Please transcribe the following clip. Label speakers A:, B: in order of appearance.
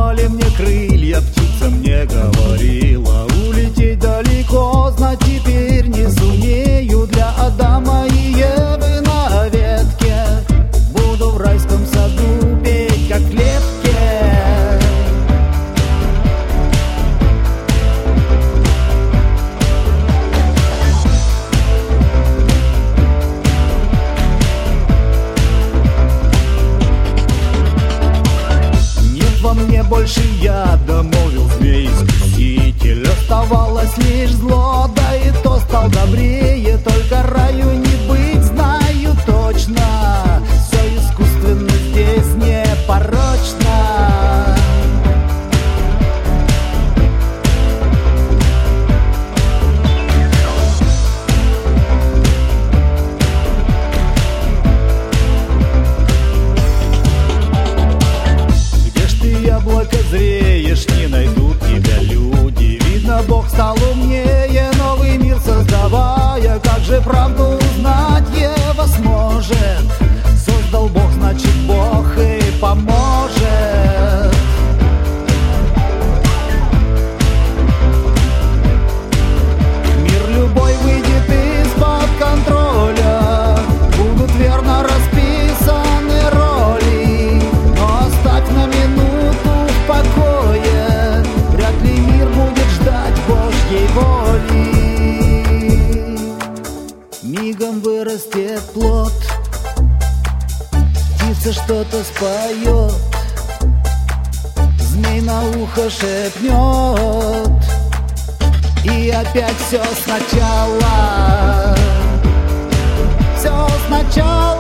A: давали мне крылья, птица мне говорила улететь далеко, знать теперь не сумею. Для Адама и Евы на ветке буду в райском саду петь, как в клетке. Во мне больше яда, молвил змей-искуситель. Оставалось лишь зло, да и то стал добрее. Только раю не быть, знаю точно. Все искусственно здесь непорочно. Яблоко зреешь, не найдут тебя люди. Видно, Бог стал умнее, новый мир создавая. Как же правду узнать Ева сможет? Создал Бог, значит Бог и поможет. Мир любой выйдет из-под контроля, будут верно расписаны роли. Но оставь на минуту в покое, вряд ли мир будет ждать Божьей воли. Мигом вырастет плод, птица что-то споет, змей на ухо шепнет, и опять все сначала, все сначала.